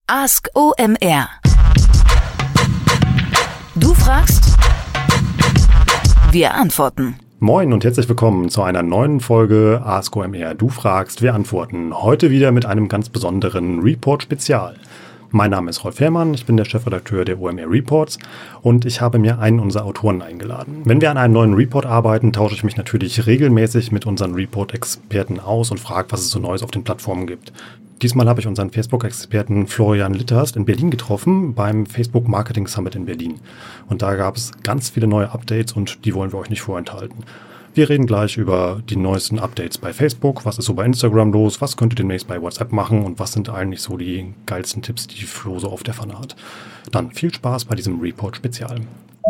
Ask OMR. Du fragst, wir antworten. Moin und herzlich willkommen zu einer neuen Folge Ask OMR. Du fragst, wir antworten. Heute wieder mit einem ganz besonderen Report-Spezial. Mein Name ist Rolf Herrmann, ich bin der Chefredakteur der OMR Reports und ich habe mir einen unserer Autoren eingeladen. Wenn wir an einem neuen Report arbeiten, tausche ich mich natürlich regelmäßig mit unseren Report-Experten aus und frage, was es so Neues auf den Plattformen gibt. Diesmal habe ich unseren Facebook-Experten Florian Litterst in Berlin getroffen, beim Facebook Marketing Summit in Berlin. Und da gab es ganz viele neue Updates und die wollen wir euch nicht vorenthalten. Wir reden gleich über die neuesten Updates bei Facebook, was ist so bei Instagram los, was könnt ihr demnächst bei WhatsApp machen und was sind eigentlich so die geilsten Tipps, die Flo so auf der Pfanne hat. Dann viel Spaß bei diesem Report-Spezial.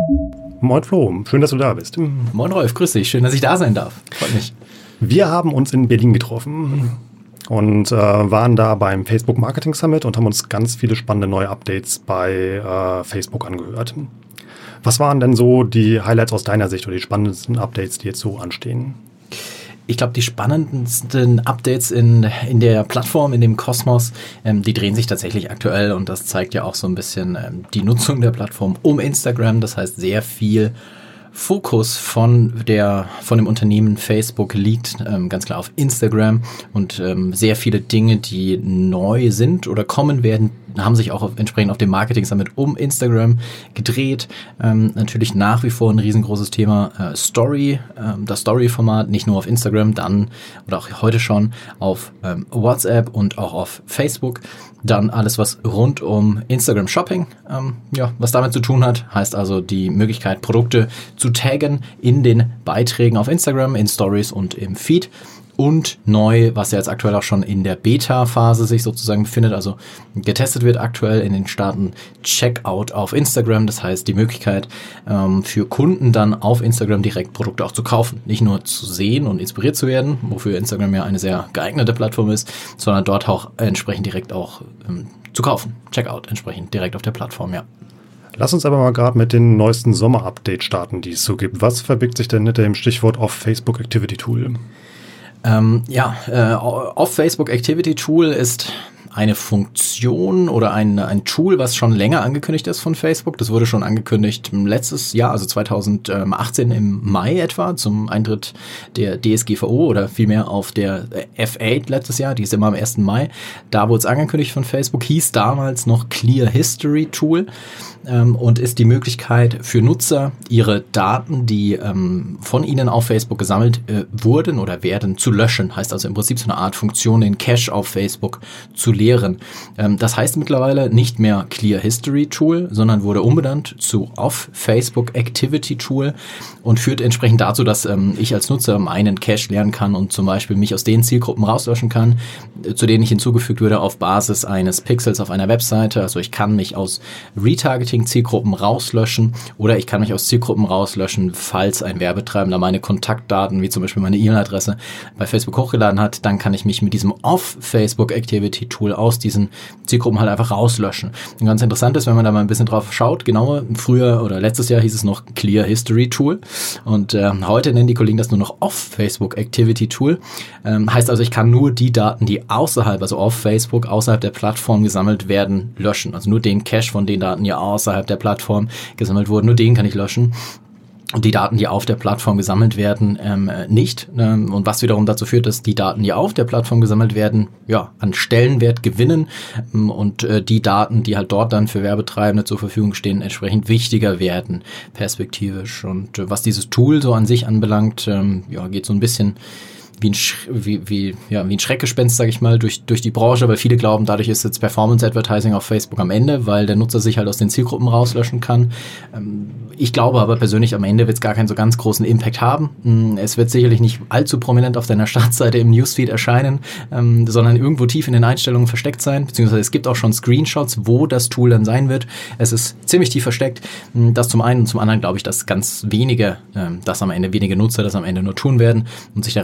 Moin Flo, schön, dass du da bist. Moin Rolf, grüß dich, schön, dass ich da sein darf. Freut mich. Wir haben uns in Berlin getroffen und waren da beim Facebook Marketing Summit und haben uns ganz viele spannende neue Updates bei Facebook angehört. Was waren denn so die Highlights aus deiner Sicht oder die spannendsten Updates, die jetzt so anstehen? Ich glaube, die spannendsten Updates in der Plattform, in dem Kosmos, die drehen sich tatsächlich aktuell und das zeigt ja auch so ein bisschen die Nutzung der Plattform um Instagram. Das heißt, sehr viel Fokus von dem Unternehmen Facebook liegt ganz klar auf Instagram und sehr viele Dinge, die neu sind oder kommen werden, haben sich auch entsprechend auf dem Marketing Summit um Instagram gedreht. Natürlich nach wie vor ein riesengroßes Thema Story, das Story-Format, nicht nur auf Instagram, dann oder auch heute schon auf WhatsApp und auch auf Facebook. Dann alles, was rund um Instagram Shopping, was damit zu tun hat, heißt also die Möglichkeit, Produkte zu taggen in den Beiträgen auf Instagram, in Stories und im Feed. Und neu, was ja jetzt aktuell auch schon in der Beta-Phase sich sozusagen befindet, also getestet wird aktuell in den Staaten Checkout auf Instagram. Das heißt, die Möglichkeit für Kunden dann auf Instagram direkt Produkte auch zu kaufen. Nicht nur zu sehen und inspiriert zu werden, wofür Instagram ja eine sehr geeignete Plattform ist, sondern dort auch entsprechend direkt auch zu kaufen. Checkout entsprechend direkt auf der Plattform, ja. Lass uns aber mal gerade mit den neuesten Sommer-Updates starten, die es so gibt. Was verbirgt sich denn hinter dem Stichwort Off-Facebook Activity Tool? Off-Facebook Activity Tool ist eine Funktion oder ein Tool, was schon länger angekündigt ist von Facebook. Das wurde schon angekündigt letztes Jahr, also 2018 im Mai etwa, zum Eintritt der DSGVO oder vielmehr auf der F8 letztes Jahr, die ist immer am 1. Mai. Da wurde es angekündigt von Facebook, hieß damals noch Clear History Tool und ist die Möglichkeit für Nutzer, ihre Daten, die von ihnen auf Facebook gesammelt wurden oder werden, zu löschen. Heißt also im Prinzip so eine Art Funktion, den Cache auf Facebook zu leeren. Das heißt mittlerweile nicht mehr Clear History Tool, sondern wurde umbenannt zu Off Facebook Activity Tool und führt entsprechend dazu, dass ich als Nutzer meinen Cache leeren kann und zum Beispiel mich aus den Zielgruppen rauslöschen kann, zu denen ich hinzugefügt wurde auf Basis eines Pixels auf einer Webseite. Also ich kann mich aus Retargeting-Zielgruppen rauslöschen oder ich kann mich aus Zielgruppen rauslöschen, falls ein Werbetreibender meine Kontaktdaten, wie zum Beispiel meine E-Mail-Adresse, bei Facebook hochgeladen hat. Dann kann ich mich mit diesem Off Facebook Activity Tool aus diesen Zielgruppen halt einfach rauslöschen. Und ganz interessant ist, wenn man da mal ein bisschen drauf schaut, genauer, früher oder letztes Jahr hieß es noch Clear History Tool und heute nennen die Kollegen das nur noch Off Facebook Activity Tool. Heißt also, ich kann nur die Daten, die außerhalb, also auf Facebook, außerhalb der Plattform gesammelt werden, löschen. Also nur den Cache von den Daten, die außerhalb der Plattform gesammelt wurden, nur den kann ich löschen. Und die Daten, die auf der Plattform gesammelt werden, nicht. Und was wiederum dazu führt, dass die Daten, die auf der Plattform gesammelt werden, an Stellenwert gewinnen und die Daten, die halt dort dann für Werbetreibende zur Verfügung stehen, entsprechend wichtiger werden, perspektivisch. Und was dieses Tool so an sich anbelangt, geht so ein bisschen wie ein Schreckgespenst, sage ich mal, durch die Branche, weil viele glauben, dadurch ist jetzt Performance Advertising auf Facebook am Ende, weil der Nutzer sich halt aus den Zielgruppen rauslöschen kann. Ich glaube aber persönlich, am Ende wird es gar keinen so ganz großen Impact haben. Es wird sicherlich nicht allzu prominent auf deiner Startseite im Newsfeed erscheinen, sondern irgendwo tief in den Einstellungen versteckt sein, beziehungsweise es gibt auch schon Screenshots, wo das Tool dann sein wird. Es ist ziemlich tief versteckt, das zum einen, und zum anderen glaube ich, dass ganz wenige, wenige Nutzer das am Ende nur tun werden und sich da rauslöschen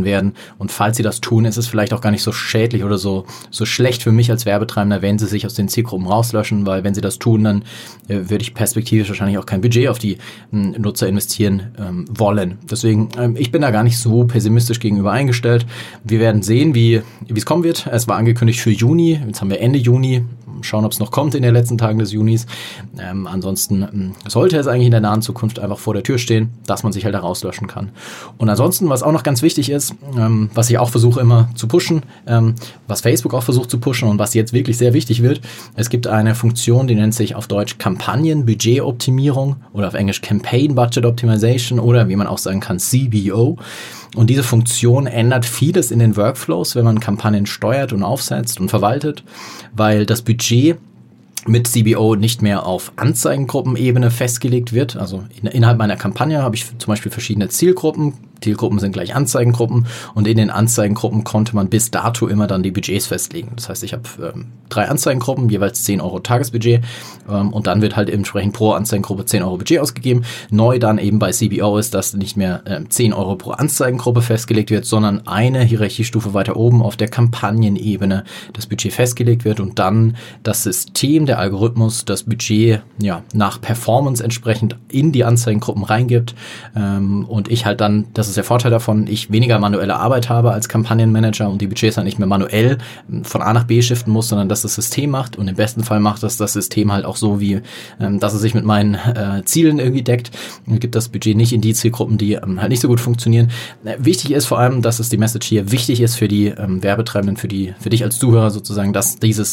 rauslöschen werden. Und falls sie das tun, ist es vielleicht auch gar nicht so schädlich oder so schlecht für mich als Werbetreibender, wenn sie sich aus den Zielgruppen rauslöschen, weil wenn sie das tun, dann würde ich perspektivisch wahrscheinlich auch kein Budget auf die Nutzer investieren wollen. Deswegen, ich bin da gar nicht so pessimistisch gegenüber eingestellt. Wir werden sehen, wie es kommen wird. Es war angekündigt für Juni, jetzt haben wir Ende Juni. Schauen, ob es noch kommt in den letzten Tagen des Junis. Ansonsten sollte es eigentlich in der nahen Zukunft einfach vor der Tür stehen, dass man sich halt da rauslöschen kann. Und ansonsten, was auch noch ganz wichtig ist, was ich auch versuche immer zu pushen, was Facebook auch versucht zu pushen und was jetzt wirklich sehr wichtig wird, es gibt eine Funktion, die nennt sich auf Deutsch Kampagnen-Budget-Optimierung oder auf Englisch Campaign Budget Optimization oder wie man auch sagen kann CBO. Und diese Funktion ändert vieles in den Workflows, wenn man Kampagnen steuert und aufsetzt und verwaltet, weil das Budget mit CBO nicht mehr auf Anzeigengruppenebene festgelegt wird. Also innerhalb meiner Kampagne habe ich zum Beispiel verschiedene Zielgruppen. Zielgruppen sind gleich Anzeigengruppen und in den Anzeigengruppen konnte man bis dato immer dann die Budgets festlegen. Das heißt, ich habe 3 Anzeigengruppen, jeweils 10 Euro Tagesbudget und dann wird halt entsprechend pro Anzeigengruppe 10 Euro Budget ausgegeben. Neu dann eben bei CBO ist, dass nicht mehr 10 Euro pro Anzeigengruppe festgelegt wird, sondern eine Hierarchiestufe weiter oben auf der Kampagnenebene das Budget festgelegt wird und dann das System, der Algorithmus, das Budget nach Performance entsprechend in die Anzeigengruppen reingibt und ich halt dann, das ist der Vorteil davon, ich weniger manuelle Arbeit habe als Kampagnenmanager und die Budgets halt nicht mehr manuell von A nach B shiften muss, sondern dass das System macht und im besten Fall macht das System halt auch so, wie dass es sich mit meinen Zielen irgendwie deckt und gibt das Budget nicht in die Zielgruppen, die halt nicht so gut funktionieren. Wichtig ist vor allem, dass es die Message hier wichtig ist für die Werbetreibenden, für dich als Zuhörer sozusagen, dass diese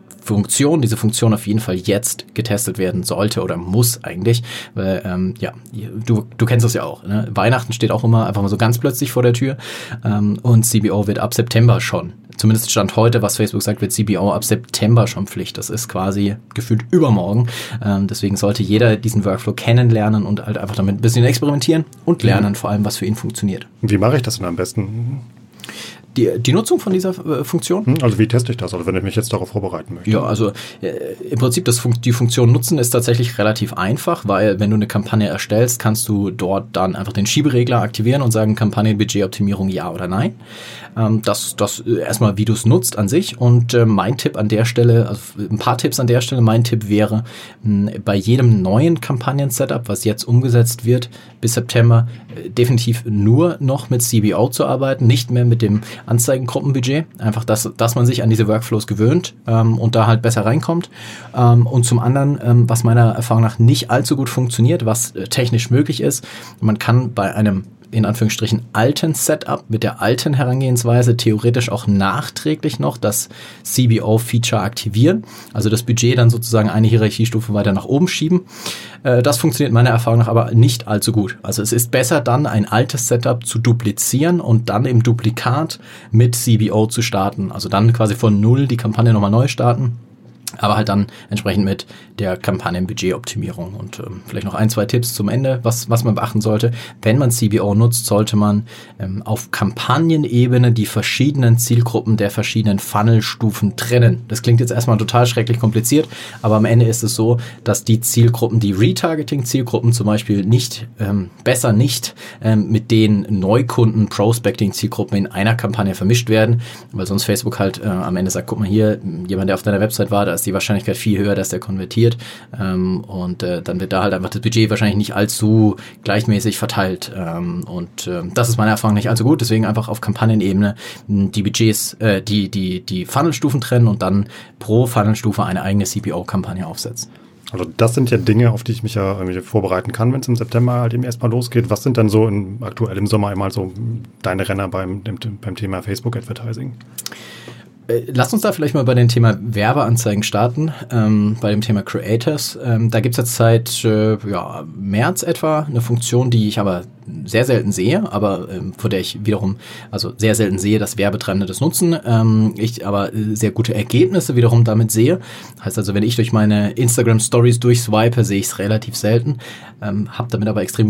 Funktion auf jeden Fall jetzt getestet werden sollte oder muss eigentlich, weil du kennst das ja auch, ne? Weihnachten steht auch immer einfach mal so ganz plötzlich vor der Tür und CBO wird ab September schon, zumindest Stand heute, was Facebook sagt, wird CBO ab September schon Pflicht. Das ist quasi gefühlt übermorgen, deswegen sollte jeder diesen Workflow kennenlernen und halt einfach damit ein bisschen experimentieren und lernen vor allem, was für ihn funktioniert. Wie mache ich das denn am besten? Die Nutzung von dieser Funktion? Also wie teste ich das, also wenn ich mich jetzt darauf vorbereiten möchte? Ja, also im Prinzip die Funktion nutzen ist tatsächlich relativ einfach, weil wenn du eine Kampagne erstellst, kannst du dort dann einfach den Schieberegler aktivieren und sagen Kampagnenbudgetoptimierung ja oder nein. Das erstmal, wie du es nutzt an sich und mein Tipp an der Stelle, also ein paar Tipps an der Stelle, mein Tipp wäre, bei jedem neuen Kampagnen-Setup, was jetzt umgesetzt wird bis September, definitiv nur noch mit CBO zu arbeiten, nicht mehr mit dem Anzeigengruppenbudget, einfach, dass man sich an diese Workflows gewöhnt und da halt besser reinkommt. Und zum anderen, was meiner Erfahrung nach nicht allzu gut funktioniert, was technisch möglich ist, man kann bei einem in Anführungsstrichen alten Setup mit der alten Herangehensweise theoretisch auch nachträglich noch das CBO-Feature aktivieren, also das Budget dann sozusagen eine Hierarchiestufe weiter nach oben schieben. Das funktioniert meiner Erfahrung nach aber nicht allzu gut. Also es ist besser dann ein altes Setup zu duplizieren und dann im Duplikat mit CBO zu starten, also dann quasi von null die Kampagne nochmal neu starten. Aber halt dann entsprechend mit der Kampagnenbudgetoptimierung und vielleicht noch 1, 2 Tipps zum Ende, was man beachten sollte. Wenn man CBO nutzt, sollte man auf Kampagnenebene die verschiedenen Zielgruppen der verschiedenen Funnelstufen trennen. Das klingt jetzt erstmal total schrecklich kompliziert, aber am Ende ist es so, dass die Zielgruppen, die Retargeting-Zielgruppen zum Beispiel besser nicht mit den Neukunden-Prospecting-Zielgruppen in einer Kampagne vermischt werden, weil sonst Facebook halt am Ende sagt, guck mal hier, jemand, der auf deiner Website war, da ist die Wahrscheinlichkeit viel höher, dass der konvertiert dann wird da halt einfach das Budget wahrscheinlich nicht allzu gleichmäßig verteilt das ist meiner Erfahrung nicht allzu gut, deswegen einfach auf Kampagnenebene die Budgets, die Funnelstufen trennen und dann pro Funnelstufe eine eigene CPO-Kampagne aufsetzen. Also das sind ja Dinge, auf die ich mich ja irgendwie vorbereiten kann, wenn es im September halt eben erstmal losgeht. Was sind dann so aktuell im Sommer einmal so deine Renner beim Thema Facebook Advertising? Lass uns da vielleicht mal bei dem Thema Werbeanzeigen starten, bei dem Thema Creators. Da gibt es jetzt seit März etwa eine Funktion, die ich aber sehr selten sehe, aber vor der ich wiederum sehr selten sehe, dass Werbetreibende das nutzen. Ich aber sehr gute Ergebnisse wiederum damit sehe. Heißt also, wenn ich durch meine Instagram Stories durchswipe, sehe ich es relativ selten, habe damit aber extrem gute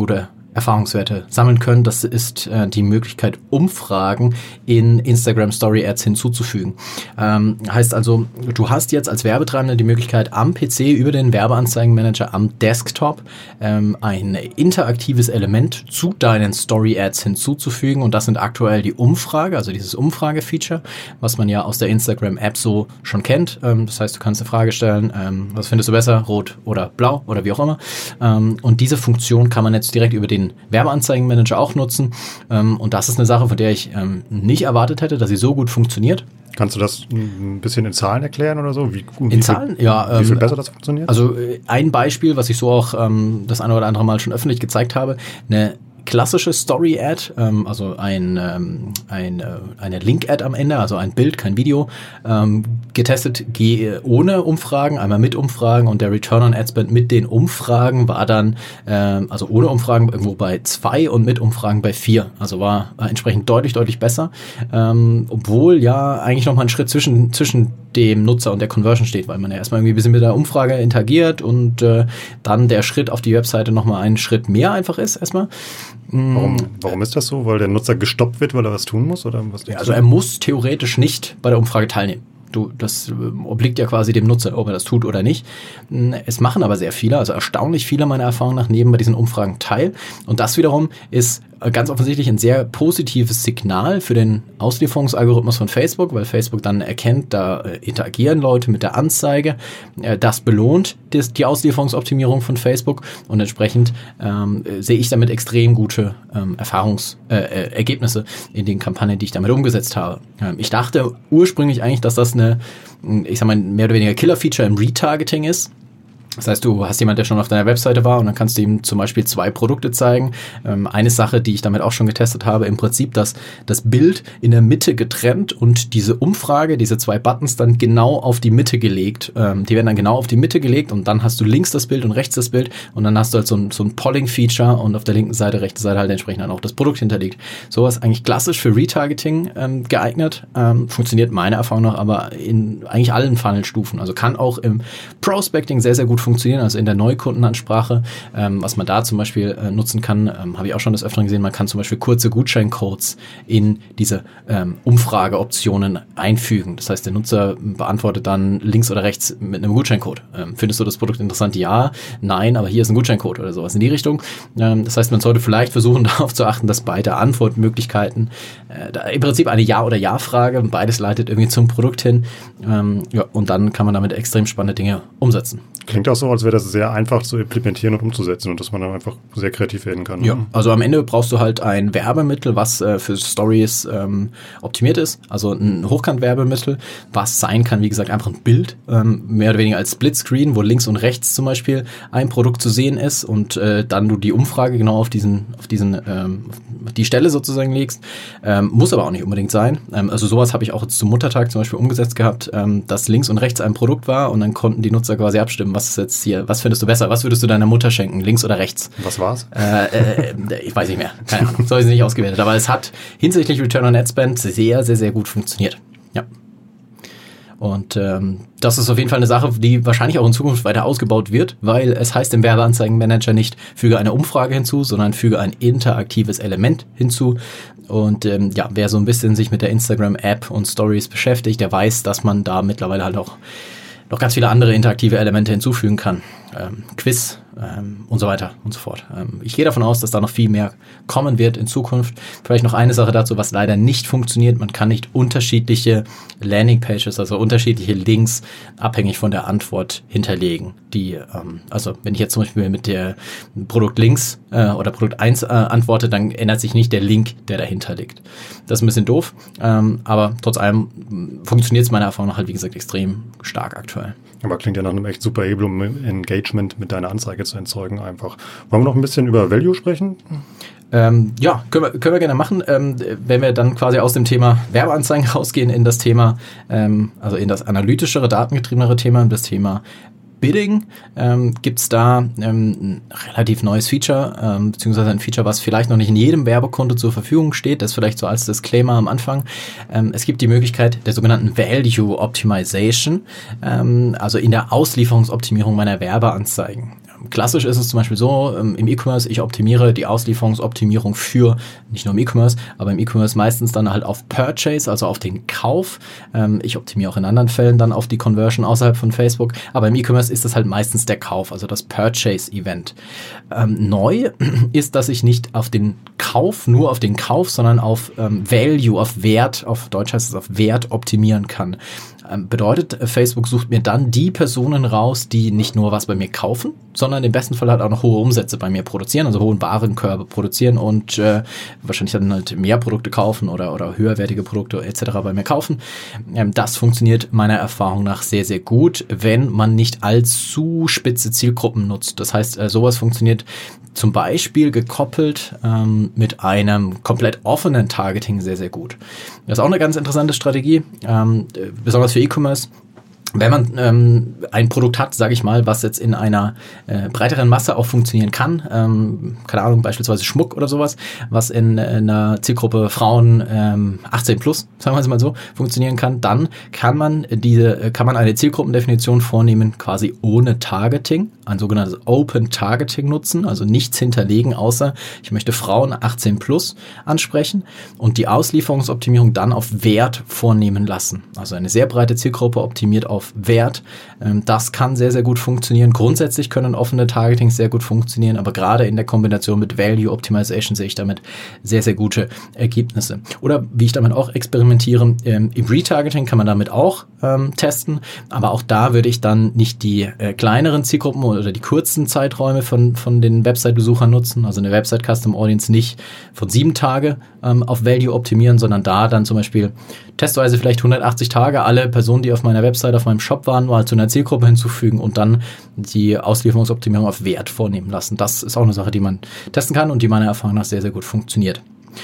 Erfahrungswerte sammeln können. Das ist die Möglichkeit, Umfragen in Instagram Story Ads hinzuzufügen. Heißt also, du hast jetzt als Werbetreibender die Möglichkeit, am PC über den Werbeanzeigenmanager am Desktop ein interaktives Element zu deinen Story Ads hinzuzufügen, und das sind aktuell die Umfrage, also dieses Umfrage-Feature, was man ja aus der Instagram App so schon kennt. Das heißt, du kannst eine Frage stellen, was findest du besser, rot oder blau oder wie auch immer. Und diese Funktion kann man jetzt direkt über den Werbeanzeigenmanager auch nutzen. Und das ist eine Sache, von der ich nicht erwartet hätte, dass sie so gut funktioniert. Kannst du das ein bisschen in Zahlen erklären oder so? Wie viel besser das funktioniert? Also ein Beispiel, was ich so auch das eine oder andere Mal schon öffentlich gezeigt habe, eine klassische Story-Ad, also eine Link-Ad am Ende, also ein Bild, kein Video, getestet ohne Umfragen, einmal mit Umfragen, und der Return on Ad Spend mit den Umfragen war dann, also ohne Umfragen irgendwo bei 2 und mit Umfragen bei 4. Also war entsprechend deutlich besser, obwohl ja eigentlich nochmal ein Schritt zwischen dem Nutzer und der Conversion steht, weil man ja erstmal irgendwie ein bisschen mit der Umfrage interagiert und dann der Schritt auf die Webseite nochmal einen Schritt mehr einfach ist erstmal. Warum ist das so? Weil der Nutzer gestoppt wird, weil er was tun muss? Oder was? Ja, also er muss theoretisch nicht bei der Umfrage teilnehmen. Das obliegt ja quasi dem Nutzer, ob er das tut oder nicht. Es machen aber sehr viele, also erstaunlich viele meiner Erfahrung nach nehmen bei diesen Umfragen teil. Und das wiederum ist ganz offensichtlich ein sehr positives Signal für den Auslieferungsalgorithmus von Facebook, weil Facebook dann erkennt, da interagieren Leute mit der Anzeige. Das belohnt die Auslieferungsoptimierung von Facebook, und entsprechend sehe ich damit extrem gute Ergebnisse in den Kampagnen, die ich damit umgesetzt habe. Ich dachte ursprünglich eigentlich, dass das mehr oder weniger Killer-Feature im Retargeting ist. Das heißt, du hast jemanden, der schon auf deiner Webseite war, und dann kannst du ihm zum Beispiel 2 Produkte zeigen. Eine Sache, die ich damit auch schon getestet habe, im Prinzip, dass das Bild in der Mitte getrennt und diese Umfrage, diese 2 Buttons dann genau auf die Mitte gelegt. Die werden dann genau auf die Mitte gelegt, und dann hast du links das Bild und rechts das Bild, und dann hast du halt so ein Polling-Feature, und auf der linken Seite, rechten Seite halt entsprechend dann auch das Produkt hinterlegt. Sowas eigentlich klassisch für Retargeting geeignet, funktioniert meiner Erfahrung nach aber in eigentlich allen Funnel-Stufen. Also kann auch im Prospecting sehr, sehr gut funktionieren, also in der Neukundenansprache. Was man da zum Beispiel nutzen kann, habe ich auch schon des Öfteren gesehen, man kann zum Beispiel kurze Gutscheincodes in diese Umfrageoptionen einfügen. Das heißt, der Nutzer beantwortet dann links oder rechts mit einem Gutscheincode. Findest du das Produkt interessant? Ja, nein, aber hier ist ein Gutscheincode oder sowas in die Richtung. Das heißt, man sollte vielleicht versuchen, darauf zu achten, dass beide Antwortmöglichkeiten, im Prinzip eine Ja- oder Ja-Frage, beides leitet irgendwie zum Produkt hin. Und dann kann man damit extrem spannende Dinge umsetzen. Klingt auch so, als wäre das sehr einfach zu implementieren und umzusetzen, und dass man dann einfach sehr kreativ werden kann. Ja, also am Ende brauchst du halt ein Werbemittel, was für Stories optimiert ist, also ein Hochkant-Werbemittel, was sein kann, wie gesagt, einfach ein Bild, mehr oder weniger als Splitscreen, wo links und rechts zum Beispiel ein Produkt zu sehen ist, und dann du die Umfrage genau auf die Stelle sozusagen legst. Muss aber auch nicht unbedingt sein. Also sowas habe ich auch jetzt zum Muttertag zum Beispiel umgesetzt gehabt, dass links und rechts ein Produkt war, und dann konnten die Nutzer quasi abstimmen, was ist jetzt hier, was findest du besser, was würdest du deiner Mutter schenken, links oder rechts? Was war's? Ich weiß nicht mehr, keine Ahnung, so habe ich es nicht ausgewertet, aber es hat hinsichtlich Return on Ad Spend sehr, sehr, sehr gut funktioniert. Ja. Und das ist auf jeden Fall eine Sache, die wahrscheinlich auch in Zukunft weiter ausgebaut wird, weil es heißt im Werbeanzeigenmanager nicht, füge eine Umfrage hinzu, sondern füge ein interaktives Element hinzu. Und wer so ein bisschen sich mit der Instagram-App und Stories beschäftigt, der weiß, dass man da mittlerweile halt auch noch ganz viele andere interaktive Elemente hinzufügen kann. Quiz und so weiter und so fort. Ich gehe davon aus, dass da noch viel mehr kommen wird in Zukunft. Vielleicht noch eine Sache dazu, was leider nicht funktioniert. Man kann nicht unterschiedliche Landingpages, also unterschiedliche Links, abhängig von der Antwort hinterlegen. Also wenn ich jetzt zum Beispiel mit der Produkt links oder Produkt 1 antworte, dann ändert sich nicht der Link, der dahinter liegt. Das ist ein bisschen doof, aber trotz allem funktioniert es meiner Erfahrung nach halt, wie gesagt, extrem stark aktuell. Aber klingt ja nach einem echt super Hebel, um Engagement mit deiner Anzeige zu erzeugen einfach. Wollen wir noch ein bisschen über Value sprechen? Können wir gerne machen. Wenn wir dann quasi aus dem Thema Werbeanzeigen rausgehen in das Thema, also in das analytischere, datengetriebenere Thema, das Thema Bidding, gibt's da ein relativ neues Feature, beziehungsweise ein Feature, was vielleicht noch nicht in jedem Werbekonto zur Verfügung steht. Das vielleicht so als Disclaimer am Anfang. Es gibt die Möglichkeit der sogenannten Value Optimization, also in der Auslieferungsoptimierung meiner Werbeanzeigen. klassisch ist es zum Beispiel so, im E-Commerce, ich optimiere die Auslieferungsoptimierung für, nicht nur im E-Commerce, aber im E-Commerce meistens dann halt auf Purchase, also auf den Kauf. Ich optimiere auch in anderen Fällen dann auf die Conversion außerhalb von Facebook, aber im E-Commerce ist das halt meistens der Kauf, also das Purchase-Event. Neu ist, dass ich nicht auf den Kauf, nur auf den Kauf, sondern auf Value, auf Wert, auf Deutsch heißt es auf Wert optimieren kann. Bedeutet, Facebook sucht mir dann die Personen raus, die nicht nur was bei mir kaufen, sondern im besten Fall halt auch noch hohe Umsätze bei mir produzieren, also hohen Warenkörbe produzieren und wahrscheinlich dann halt mehr Produkte kaufen oder höherwertige Produkte etc. bei mir kaufen. Das funktioniert meiner Erfahrung nach sehr, sehr gut, wenn man nicht allzu spitze Zielgruppen nutzt. Das heißt, sowas funktioniert zum Beispiel gekoppelt mit einem komplett offenen Targeting sehr, sehr gut. Das ist auch eine ganz interessante Strategie, besonders für E-Commerce. Wenn man ein Produkt hat, sage ich mal, was jetzt in einer breiteren Masse auch funktionieren kann, keine Ahnung, beispielsweise Schmuck oder sowas, was in einer Zielgruppe Frauen 18 plus, sagen wir es mal so, funktionieren kann, dann kann man eine Zielgruppendefinition vornehmen, quasi ohne Targeting, ein sogenanntes Open Targeting nutzen, also nichts hinterlegen, außer ich möchte Frauen 18 plus ansprechen und die Auslieferungsoptimierung dann auf Wert vornehmen lassen. Also eine sehr breite Zielgruppe optimiert auf Wert. Das kann sehr, sehr gut funktionieren. Grundsätzlich können offene Targetings sehr gut funktionieren, aber gerade in der Kombination mit Value Optimization sehe ich damit sehr, sehr gute Ergebnisse. Oder wie ich damit auch experimentiere, im Retargeting kann man damit auch testen, aber auch da würde ich dann nicht die kleineren Zielgruppen oder die kurzen Zeiträume von den Website-Besuchern nutzen, also eine Website Custom Audience nicht von 7 Tage auf Value optimieren, sondern da dann zum Beispiel testweise vielleicht 180 Tage alle Personen, die auf meiner Website, auf meinem Shop waren, mal zu einer Zielgruppe hinzufügen und dann die Auslieferungsoptimierung auf Wert vornehmen lassen. Das ist auch eine Sache, die man testen kann und die meiner Erfahrung nach sehr, sehr gut funktioniert.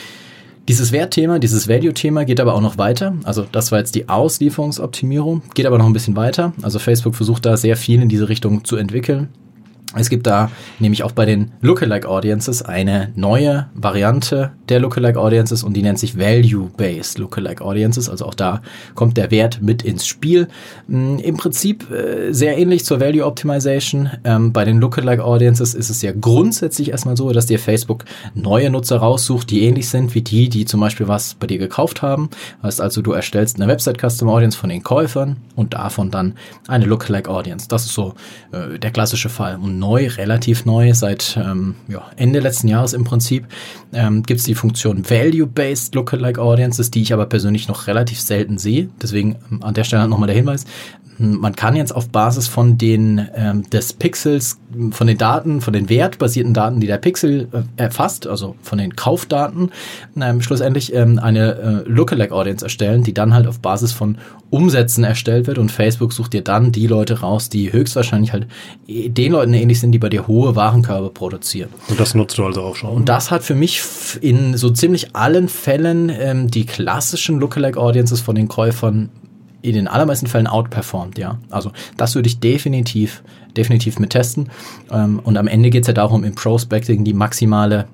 Dieses Wertthema, dieses Value-Thema geht aber auch noch weiter. Also das war jetzt die Auslieferungsoptimierung, geht aber noch ein bisschen weiter. Also Facebook versucht da sehr viel in diese Richtung zu entwickeln. Es gibt da nämlich auch bei den Lookalike Audiences eine neue Variante der Lookalike Audiences und die nennt sich Value-Based Lookalike Audiences. Also auch da kommt der Wert mit ins Spiel. Im Prinzip sehr ähnlich zur Value Optimization. Bei den Lookalike Audiences ist es ja grundsätzlich erstmal so, dass dir Facebook neue Nutzer raussucht, die ähnlich sind wie die zum Beispiel was bei dir gekauft haben. Das heißt also, du erstellst eine Website Custom Audience von den Käufern und davon dann eine Lookalike Audience. Das ist so der klassische Fall. Und relativ neu, seit Ende letzten Jahres im Prinzip, gibt es die Funktion Value-Based Lookalike Audiences, die ich aber persönlich noch relativ selten sehe. Deswegen an der Stelle nochmal der Hinweis. Man kann jetzt auf Basis von des Pixels, von den Daten, von den wertbasierten Daten, die der Pixel erfasst, also von den Kaufdaten, schlussendlich eine Lookalike Audience erstellen, die dann halt auf Basis von Umsätzen erstellt wird und Facebook sucht dir dann die Leute raus, die höchstwahrscheinlich halt den Leuten ähnlich sind, die bei dir hohe Warenkörbe produzieren. Und das nutzt du also auch schon? Und das hat für mich in so ziemlich allen Fällen die klassischen Lookalike Audiences von den Käufern in den allermeisten Fällen outperformt, ja. Also das würde ich definitiv mit testen. Und am Ende geht es ja darum, im Prospecting die maximal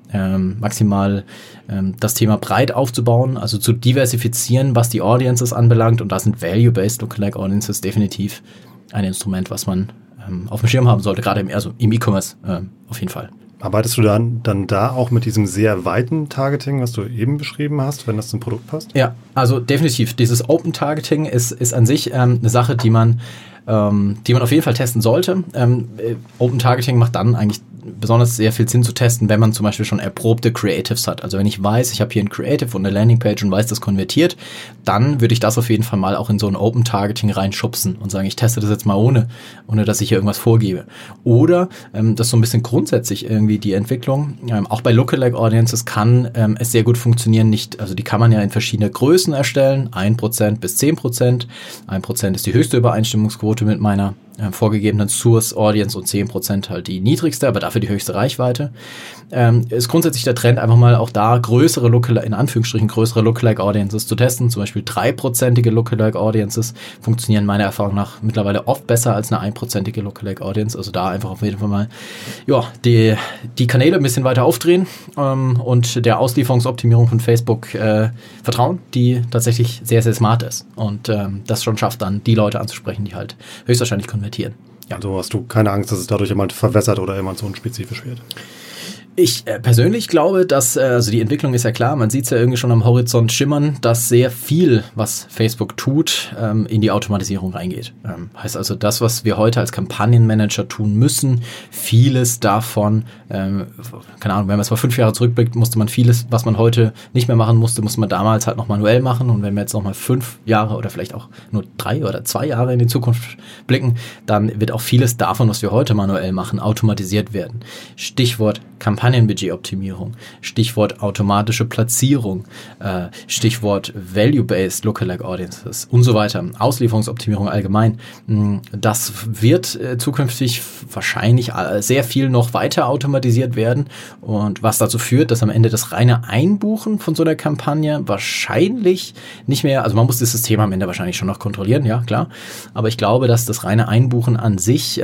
das Thema breit aufzubauen, also zu diversifizieren, was die Audiences anbelangt. Und da sind Value-Based Lookalike Audiences definitiv ein Instrument, was man auf dem Schirm haben sollte, gerade im E-Commerce auf jeden Fall. Arbeitest du dann da auch mit diesem sehr weiten Targeting, was du eben beschrieben hast, wenn das zum Produkt passt? Ja, also definitiv. Dieses Open Targeting ist an sich eine Sache, die man auf jeden Fall testen sollte. Open Targeting macht dann eigentlich besonders sehr viel Sinn zu testen, wenn man zum Beispiel schon erprobte Creatives hat. Also wenn ich weiß, ich habe hier ein Creative und eine Landingpage und weiß, das konvertiert, dann würde ich das auf jeden Fall mal auch in so ein Open Targeting reinschubsen und sagen, ich teste das jetzt mal ohne dass ich hier irgendwas vorgebe. Oder das ist so ein bisschen grundsätzlich irgendwie die Entwicklung. Auch bei Lookalike Audiences kann es sehr gut funktionieren. Also die kann man ja in verschiedene Größen erstellen, 1% bis 10%. 1% ist die höchste Übereinstimmungsquote mit meiner vorgegebenen Source Audience und 10% halt die niedrigste, aber dafür die höchste Reichweite. Ist grundsätzlich der Trend, einfach mal auch da größere Lookalike Audiences zu testen. Zum Beispiel 3%ige Lookalike Audiences funktionieren meiner Erfahrung nach mittlerweile oft besser als eine 1%ige Lookalike Audience. Also da einfach auf jeden Fall mal die Kanäle ein bisschen weiter aufdrehen und der Auslieferungsoptimierung von Facebook vertrauen, die tatsächlich sehr, sehr smart ist und das schon schafft, dann die Leute anzusprechen, die halt höchstwahrscheinlich konvertieren. Ja. Also hast du keine Angst, dass es dadurch jemand verwässert oder jemand so unspezifisch wird? Ich persönlich glaube, dass, also die Entwicklung ist ja klar, man sieht es ja irgendwie schon am Horizont schimmern, dass sehr viel, was Facebook tut, in die Automatisierung reingeht. Heißt also, das, was wir heute als Kampagnenmanager tun müssen, vieles davon, keine Ahnung, wenn man es mal 5 Jahre zurückblickt, musste man vieles, was man heute nicht mehr machen musste man damals halt noch manuell machen. Und wenn wir jetzt noch mal 5 Jahre oder vielleicht auch nur 3 oder 2 Jahre in die Zukunft blicken, dann wird auch vieles davon, was wir heute manuell machen, automatisiert werden. Stichwort Kampagnenbudgetoptimierung, Stichwort automatische Platzierung, Stichwort Value-Based Lookalike Audiences und so weiter, Auslieferungsoptimierung allgemein. Das wird zukünftig wahrscheinlich sehr viel noch weiter automatisiert werden und was dazu führt, dass am Ende das reine Einbuchen von so einer Kampagne wahrscheinlich nicht mehr, also man muss das System am Ende wahrscheinlich schon noch kontrollieren, ja klar, aber ich glaube, dass das reine Einbuchen an sich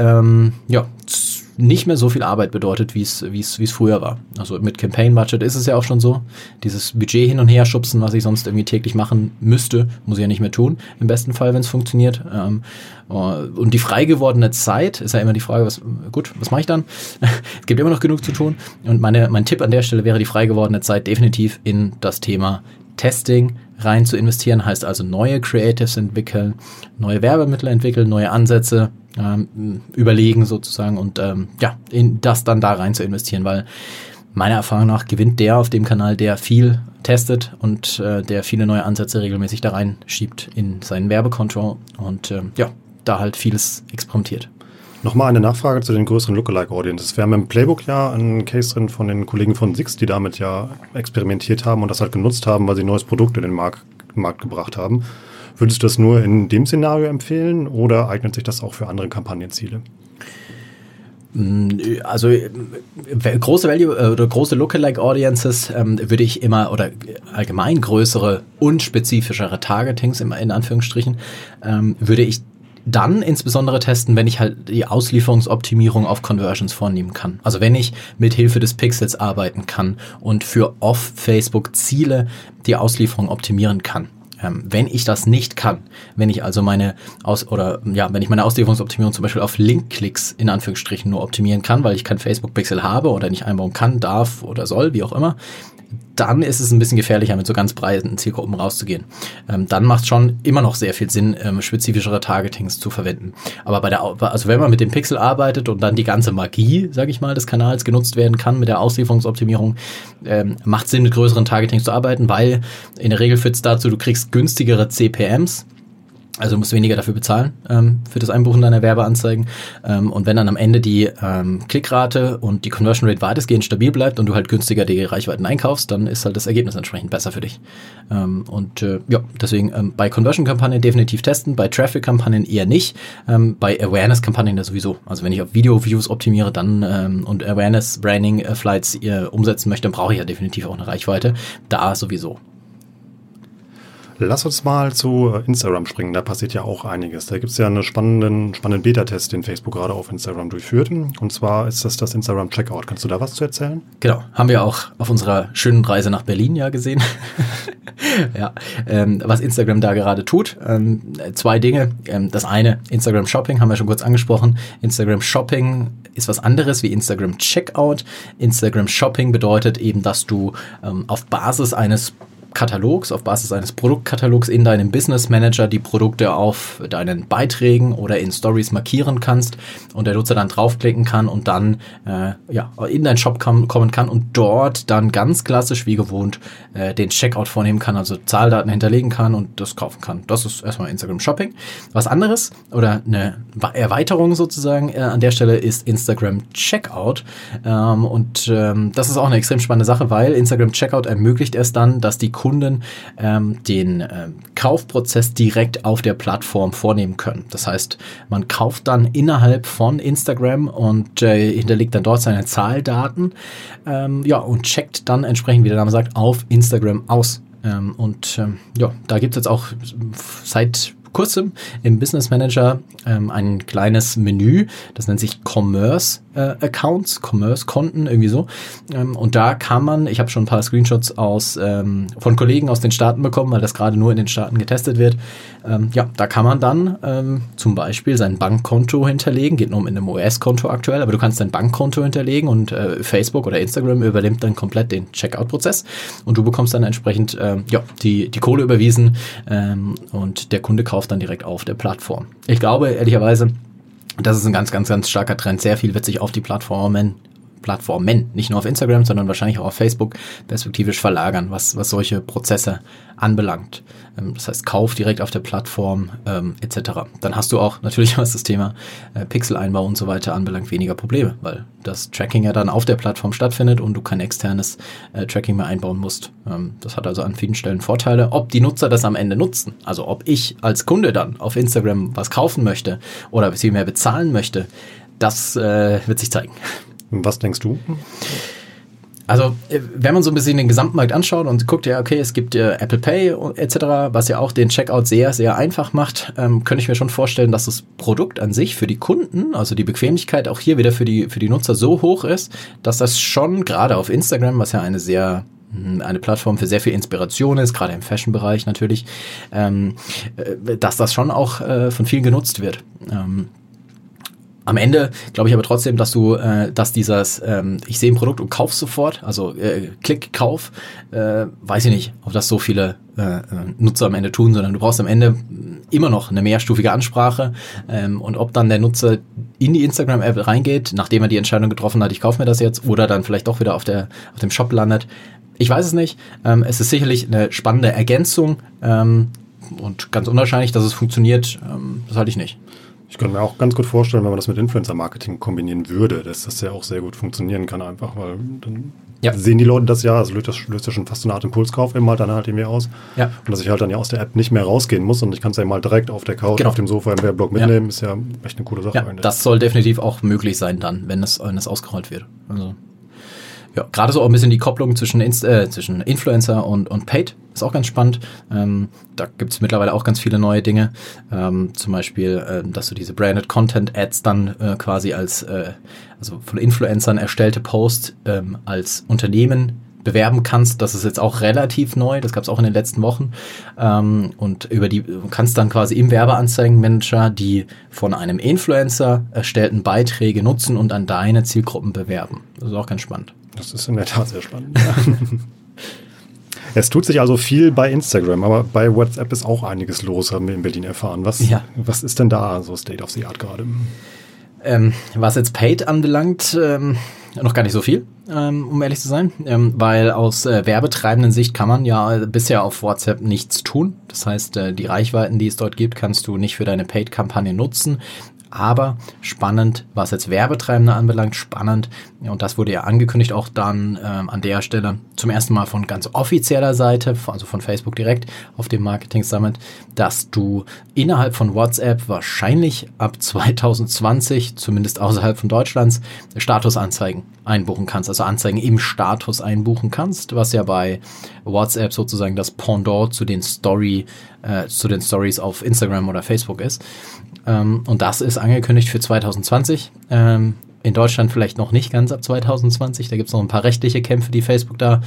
nicht mehr so viel Arbeit bedeutet, wie es früher war. Also mit Campaign Budget ist es ja auch schon so. Dieses Budget hin und her schubsen, was ich sonst irgendwie täglich machen müsste, muss ich ja nicht mehr tun. Im besten Fall, wenn es funktioniert. Und die frei gewordene Zeit ist ja immer die Frage, was mache ich dann? Es gibt immer noch genug zu tun. Und mein Tipp an der Stelle wäre, die frei gewordene Zeit definitiv in das Thema Testing rein zu investieren, heißt also neue Creatives entwickeln, neue Werbemittel entwickeln, neue Ansätze überlegen sozusagen und in das dann da rein zu investieren, weil meiner Erfahrung nach gewinnt der auf dem Kanal, der viel testet und der viele neue Ansätze regelmäßig da reinschiebt in seinen Werbecontrol und da halt vieles experimentiert. Nochmal eine Nachfrage zu den größeren Lookalike-Audiences. Wir haben im Playbook ja einen Case drin von den Kollegen von Sixt, die damit ja experimentiert haben und das halt genutzt haben, weil sie ein neues Produkt in den Markt gebracht haben. Würdest du das nur in dem Szenario empfehlen oder eignet sich das auch für andere Kampagnenziele? Also große Value oder große Lookalike Audiences würde ich immer oder allgemein größere, unspezifischere Targetings in Anführungsstrichen würde ich dann insbesondere testen, wenn ich halt die Auslieferungsoptimierung auf Conversions vornehmen kann. Also wenn ich mit Hilfe des Pixels arbeiten kann und für Off-Facebook Ziele die Auslieferung optimieren kann. Wenn ich das nicht kann, wenn ich also meine Auslieferungsoptimierung zum Beispiel auf Link-Klicks in Anführungsstrichen nur optimieren kann, weil ich kein Facebook-Pixel habe oder nicht einbauen kann, darf oder soll, wie auch immer, dann ist es ein bisschen gefährlicher, mit so ganz breiten Zielgruppen rauszugehen. Dann macht es schon immer noch sehr viel Sinn, spezifischere Targetings zu verwenden. Aber wenn man mit dem Pixel arbeitet und dann die ganze Magie, sage ich mal, des Kanals genutzt werden kann mit der Auslieferungsoptimierung, macht es Sinn, mit größeren Targetings zu arbeiten, weil in der Regel führt es dazu, du kriegst günstigere CPMs. Also du musst weniger dafür bezahlen, für das Einbuchen deiner Werbeanzeigen. Und wenn dann am Ende die Klickrate und die Conversion Rate weitestgehend stabil bleibt und du halt günstiger die Reichweiten einkaufst, dann ist halt das Ergebnis entsprechend besser für dich. Deswegen bei Conversion-Kampagnen definitiv testen, bei Traffic-Kampagnen eher nicht, bei Awareness-Kampagnen ja sowieso. Also wenn ich auf Video-Views optimiere dann und Awareness-Branding-Flights umsetzen möchte, dann brauche ich ja definitiv auch eine Reichweite. Da sowieso. Lass uns mal zu Instagram springen, da passiert ja auch einiges. Da gibt es ja einen spannenden Beta-Test, den Facebook gerade auf Instagram durchführt. Und zwar ist das Instagram Checkout. Kannst du da was zu erzählen? Genau, haben wir auch auf unserer schönen Reise nach Berlin ja gesehen. Ja, was Instagram da gerade tut. 2 Dinge. Das eine, Instagram Shopping, haben wir schon kurz angesprochen. Instagram Shopping ist was anderes wie Instagram Checkout. Instagram Shopping bedeutet eben, dass du auf Basis eines Produktkatalogs in deinem Business Manager die Produkte auf deinen Beiträgen oder in Stories markieren kannst und der Nutzer dann draufklicken kann und dann in deinen Shop kommen kann und dort dann ganz klassisch wie gewohnt den Checkout vornehmen kann, also Zahldaten hinterlegen kann und das kaufen kann. Das ist erstmal Instagram Shopping. Was anderes oder eine Erweiterung sozusagen an der Stelle ist Instagram Checkout das ist auch eine extrem spannende Sache, weil Instagram Checkout ermöglicht es dann, dass die Kunden den Kaufprozess direkt auf der Plattform vornehmen können. Das heißt, man kauft dann innerhalb von Instagram und hinterlegt dann dort seine Zahldaten und checkt dann entsprechend, wie der Name sagt, auf Instagram aus. Da gibt es jetzt auch seit kurzem im Business Manager ein kleines Menü, das nennt sich Commerce Accounts, Commerce Konten, irgendwie so. Und da kann man, ich habe schon ein paar Screenshots von Kollegen aus den Staaten bekommen, weil das gerade nur in den Staaten getestet wird. Da kann man dann zum Beispiel sein Bankkonto hinterlegen, geht nur um in einem US-Konto aktuell, aber du kannst dein Bankkonto hinterlegen und Facebook oder Instagram übernimmt dann komplett den Checkout-Prozess und du bekommst dann entsprechend die Kohle überwiesen und der Kunde kauft dann direkt auf der Plattform. Ich glaube, ehrlicherweise, das ist ein ganz, ganz, ganz starker Trend. Sehr viel wird sich auf die Plattformen, nicht nur auf Instagram, sondern wahrscheinlich auch auf Facebook perspektivisch verlagern, was solche Prozesse anbelangt. Das heißt, Kauf direkt auf der Plattform etc. Dann hast du auch natürlich, was das Thema Pixel-Einbau und so weiter anbelangt, weniger Probleme, weil das Tracking ja dann auf der Plattform stattfindet und du kein externes Tracking mehr einbauen musst. Das hat also an vielen Stellen Vorteile. Ob die Nutzer das am Ende nutzen, also ob ich als Kunde dann auf Instagram was kaufen möchte oder viel mehr bezahlen möchte, das wird sich zeigen. Was denkst du? Also, wenn man so ein bisschen den Gesamtmarkt anschaut und guckt, ja, okay, es gibt Apple Pay etc., was ja auch den Checkout sehr, sehr einfach macht, könnte ich mir schon vorstellen, dass das Produkt an sich für die Kunden, also die Bequemlichkeit auch hier wieder für die Nutzer so hoch ist, dass das schon gerade auf Instagram, was ja eine Plattform für sehr viel Inspiration ist, gerade im Fashion-Bereich natürlich, dass das schon auch von vielen genutzt wird. Am Ende glaube ich aber trotzdem, dass dieses ich sehe ein Produkt und kauf sofort, also Klick, Kauf, weiß ich nicht, ob das so viele Nutzer am Ende tun, sondern du brauchst am Ende immer noch eine mehrstufige Ansprache und ob dann der Nutzer in die Instagram-App reingeht, nachdem er die Entscheidung getroffen hat, ich kaufe mir das jetzt, oder dann vielleicht doch wieder auf dem Shop landet. Ich weiß es nicht. Es ist sicherlich eine spannende Ergänzung und ganz unwahrscheinlich, dass es funktioniert, das halte ich nicht. Ich könnte mir auch ganz gut vorstellen, wenn man das mit Influencer-Marketing kombinieren würde, dass das ja auch sehr gut funktionieren kann einfach, weil dann sehen die Leute das ja, also löst ja schon fast so eine Art Impulskauf eben halt dann halt eben aus. Ja. Und dass ich halt dann ja aus der App nicht mehr rausgehen muss und ich kann es ja mal direkt auf der Couch, auf dem Sofa im Werbeblock mitnehmen, ist ja echt eine coole Sache eigentlich. Das soll definitiv auch möglich sein dann, wenn es ausgerollt wird. Also ja, gerade so auch ein bisschen die Kopplung zwischen Influencer und Paid ist auch ganz spannend. Da gibt es mittlerweile auch ganz viele neue Dinge. Zum Beispiel, dass du diese Branded Content Ads dann quasi als also von Influencern erstellte Posts als Unternehmen bewerben kannst. Das ist jetzt auch relativ neu. Das gab es auch in den letzten Wochen. Und du kannst dann quasi im Werbeanzeigenmanager die von einem Influencer erstellten Beiträge nutzen und an deine Zielgruppen bewerben. Das ist auch ganz spannend. Das ist in der Tat sehr spannend. Ja. Es tut sich also viel bei Instagram, aber bei WhatsApp ist auch einiges los, haben wir in Berlin erfahren. Was ist denn da so State of the Art gerade? Was jetzt Paid anbelangt, noch gar nicht so viel, um ehrlich zu sein, weil aus werbetreibenden Sicht kann man ja bisher auf WhatsApp nichts tun. Das heißt, die Reichweiten, die es dort gibt, kannst du nicht für deine Paid-Kampagne nutzen. Aber spannend, was jetzt Werbetreibende anbelangt, spannend, und das wurde ja angekündigt auch dann an der Stelle zum ersten Mal von ganz offizieller Seite, also von Facebook direkt auf dem Marketing Summit, dass du innerhalb von WhatsApp wahrscheinlich ab 2020, zumindest außerhalb von Deutschlands, Statusanzeigen einbuchen kannst, also Anzeigen im Status einbuchen kannst, was ja bei WhatsApp sozusagen das Pendant zu den Stories auf Instagram oder Facebook ist. Und das ist angekündigt für 2020. In Deutschland vielleicht noch nicht ganz ab 2020. Da gibt es noch ein paar rechtliche Kämpfe, die Facebook da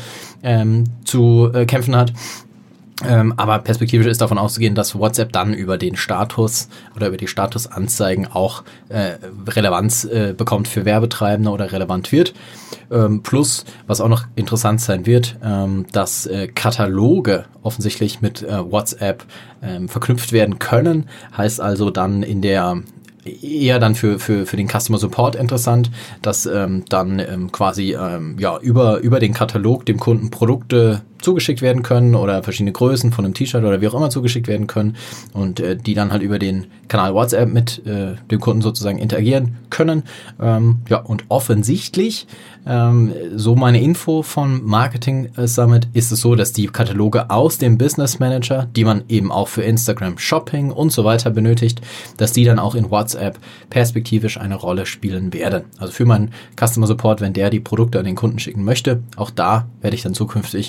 zu kämpfen hat. Aber perspektivisch ist davon auszugehen, dass WhatsApp dann über den Status oder über die Statusanzeigen auch Relevanz bekommt für Werbetreibende oder relevant wird. Plus, was auch noch interessant sein wird, dass Kataloge offensichtlich mit WhatsApp verknüpft werden können. Heißt also dann eher dann für den Customer Support interessant, dass dann quasi über den Katalog dem Kunden Produkte zugeschickt werden können oder verschiedene Größen von einem T-Shirt oder wie auch immer zugeschickt werden können und die dann halt über den Kanal WhatsApp mit dem Kunden sozusagen interagieren können. Und offensichtlich, so meine Info vom Marketing Summit, ist es so, dass die Kataloge aus dem Business Manager, die man eben auch für Instagram Shopping und so weiter benötigt, dass die dann auch in WhatsApp perspektivisch eine Rolle spielen werden. Also für meinen Customer Support, wenn der die Produkte an den Kunden schicken möchte, auch da werde ich dann zukünftig auf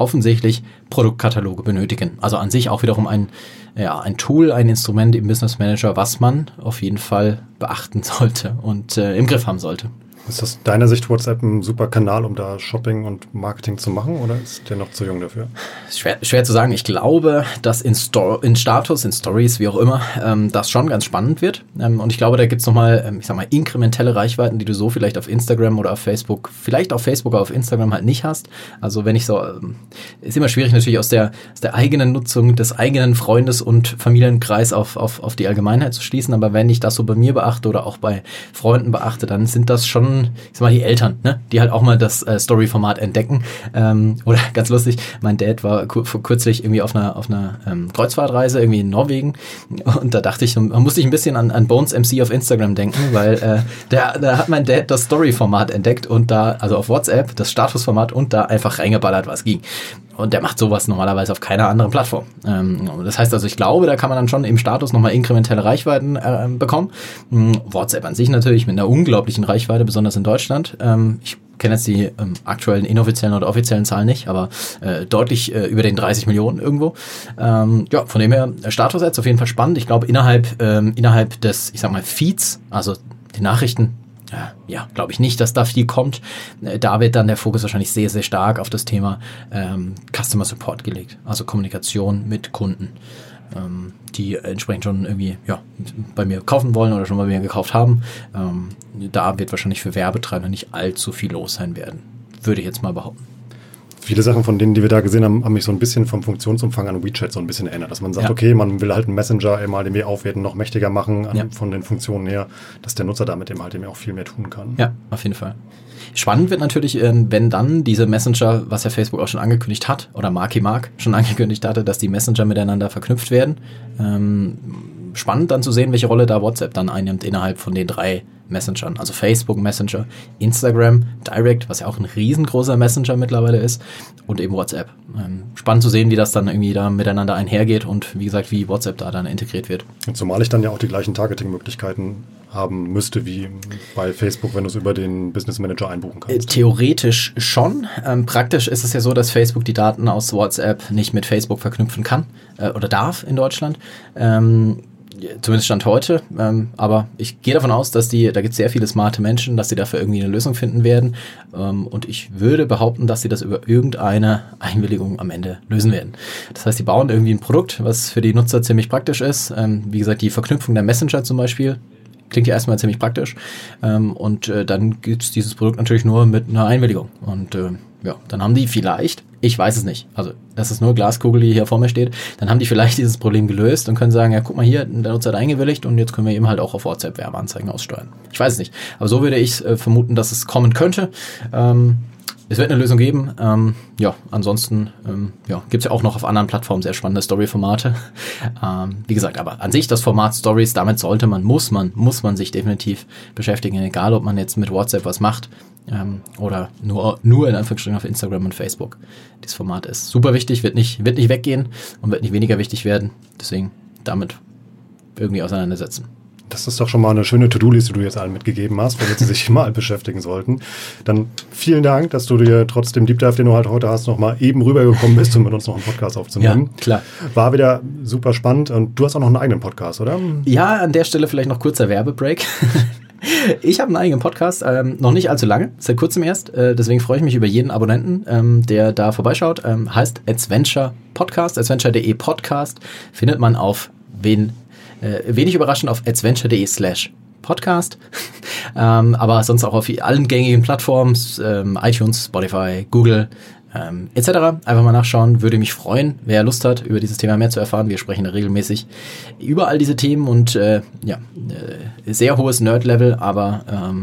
offensichtlich Produktkataloge benötigen. Also an sich auch wiederum ein Tool, ein Instrument im Business Manager, was man auf jeden Fall beachten sollte und im Griff haben sollte. Ist aus deiner Sicht WhatsApp ein super Kanal, um da Shopping und Marketing zu machen, oder ist der noch zu jung dafür? Schwer zu sagen. Ich glaube, dass in Status, in Stories, wie auch immer, das schon ganz spannend wird. Und ich glaube, da gibt's nochmal, inkrementelle Reichweiten, die du so vielleicht auf Instagram oder auf Facebook, vielleicht auf Facebook oder auf Instagram halt nicht hast. Also wenn ich so, ist immer schwierig natürlich aus der eigenen Nutzung des eigenen Freundes- und Familienkreis auf die Allgemeinheit zu schließen. Aber wenn ich das so bei mir beachte oder auch bei Freunden beachte, dann sind das schon, ich sag mal, die Eltern, ne, die halt auch mal das Story-Format entdecken. Oder ganz lustig, mein Dad war kürzlich irgendwie auf einer Kreuzfahrtreise irgendwie in Norwegen und da dachte ich, man musste ich ein bisschen an Bones MC auf Instagram denken, weil da hat mein Dad das Story-Format entdeckt und da, also auf WhatsApp, das Statusformat und da einfach reingeballert, was ging. Und der macht sowas normalerweise auf keiner anderen Plattform. Das heißt also, ich glaube, da kann man dann schon im Status nochmal inkrementelle Reichweiten bekommen. WhatsApp an sich natürlich mit einer unglaublichen Reichweite, besonders in Deutschland. Ich kenne jetzt die aktuellen inoffiziellen oder offiziellen Zahlen nicht, aber deutlich über den 30 Millionen irgendwo. Von dem her, Status-Ads auf jeden Fall spannend. Ich glaube, innerhalb des, ich sag mal, Feeds, also die Nachrichten, glaube ich nicht, dass da viel kommt. Da wird dann der Fokus wahrscheinlich sehr, sehr stark auf das Thema Customer Support gelegt. Also Kommunikation mit Kunden, die entsprechend schon irgendwie bei mir kaufen wollen oder schon bei mir gekauft haben. Da wird wahrscheinlich für Werbetreibende nicht allzu viel los sein werden. Würde ich jetzt mal behaupten. Viele Sachen von denen, die wir da gesehen haben, haben mich so ein bisschen vom Funktionsumfang an WeChat so ein bisschen erinnert. Dass man sagt, okay, man will halt einen Messenger mal irgendwie aufwerten, noch mächtiger machen von den Funktionen her, dass der Nutzer damit eben halt eben auch viel mehr tun kann. Ja, auf jeden Fall. Spannend wird natürlich, wenn dann diese Messenger, was ja Facebook auch schon angekündigt hat, oder Marky Mark schon angekündigt hatte, dass die Messenger miteinander verknüpft werden. Spannend dann zu sehen, welche Rolle da WhatsApp dann einnimmt innerhalb von den 3 Messengern. Also Facebook Messenger, Instagram Direct, was ja auch ein riesengroßer Messenger mittlerweile ist, und eben WhatsApp. Spannend zu sehen, wie das dann irgendwie da miteinander einhergeht und wie gesagt, wie WhatsApp da dann integriert wird. Und zumal ich dann ja auch die gleichen Targeting-Möglichkeiten haben müsste wie bei Facebook, wenn du es über den Business Manager einbuchen kannst. Theoretisch schon. Praktisch ist es ja so, dass Facebook die Daten aus WhatsApp nicht mit Facebook verknüpfen kann oder darf in Deutschland. Zumindest Stand heute, aber ich gehe davon aus, dass da gibt es sehr viele smarte Menschen, dass sie dafür irgendwie eine Lösung finden werden, und ich würde behaupten, dass sie das über irgendeine Einwilligung am Ende lösen werden. Das heißt, die bauen irgendwie ein Produkt, was für die Nutzer ziemlich praktisch ist. Wie gesagt, die Verknüpfung der Messenger zum Beispiel klingt ja erstmal ziemlich praktisch, und dann gibt es dieses Produkt natürlich nur mit einer Einwilligung und dann haben die vielleicht, ich weiß es nicht, also das ist nur Glaskugel, die hier vor mir steht, dann haben die vielleicht dieses Problem gelöst und können sagen, ja, guck mal hier, der Nutzer hat eingewilligt und jetzt können wir eben halt auch auf WhatsApp Werbeanzeigen aussteuern. Ich weiß es nicht, aber so würde ich vermuten, dass es kommen könnte. Es wird eine Lösung geben. Ansonsten gibt es ja auch noch auf anderen Plattformen sehr spannende Story-Formate. Wie gesagt, aber an sich das Format Stories, damit muss man sich definitiv beschäftigen, egal ob man jetzt mit WhatsApp was macht oder nur in Anführungsstrichen auf Instagram und Facebook. Dieses Format ist super wichtig, wird nicht weggehen und wird nicht weniger wichtig werden. Deswegen damit irgendwie auseinandersetzen. Das ist doch schon mal eine schöne To-Do-Liste, die du jetzt allen mitgegeben hast, womit sie sich mal beschäftigen sollten. Dann vielen Dank, dass du dir trotz dem Deep Dive, den du halt heute hast, noch mal eben rübergekommen bist, um mit uns noch einen Podcast aufzunehmen. Ja, klar. War wieder super spannend und du hast auch noch einen eigenen Podcast, oder? Ja, an der Stelle vielleicht noch kurzer Werbebreak. Ich habe einen eigenen Podcast, noch nicht allzu lange, seit kurzem erst, deswegen freue ich mich über jeden Abonnenten, der da vorbeischaut. Heißt Adventure Podcast, adventure.de Podcast, findet man auf wenig überraschend auf adventure.de/podcast, aber sonst auch auf allen gängigen Plattformen, iTunes, Spotify, Google, etc. Einfach mal nachschauen, würde mich freuen, wer Lust hat, über dieses Thema mehr zu erfahren. Wir sprechen regelmäßig über all diese Themen und sehr hohes Nerd-Level, aber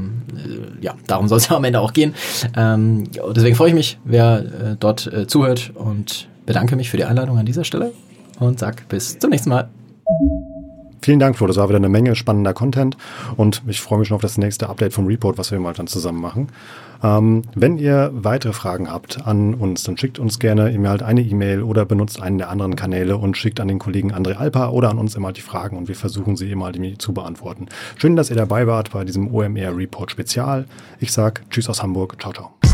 darum soll es ja am Ende auch gehen. Deswegen freue ich mich, wer dort zuhört, und bedanke mich für die Einladung an dieser Stelle und sag bis zum nächsten Mal. Vielen Dank, Flo. Das war wieder eine Menge spannender Content und ich freue mich schon auf das nächste Update vom Report, was wir mal dann zusammen machen. Wenn ihr weitere Fragen habt an uns, dann schickt uns gerne eine E-Mail oder benutzt einen der anderen Kanäle und schickt an den Kollegen André Alper oder an uns immer die Fragen und wir versuchen sie immer zu beantworten. Schön, dass ihr dabei wart bei diesem OMR Report Spezial. Ich sag Tschüss aus Hamburg. Ciao, ciao.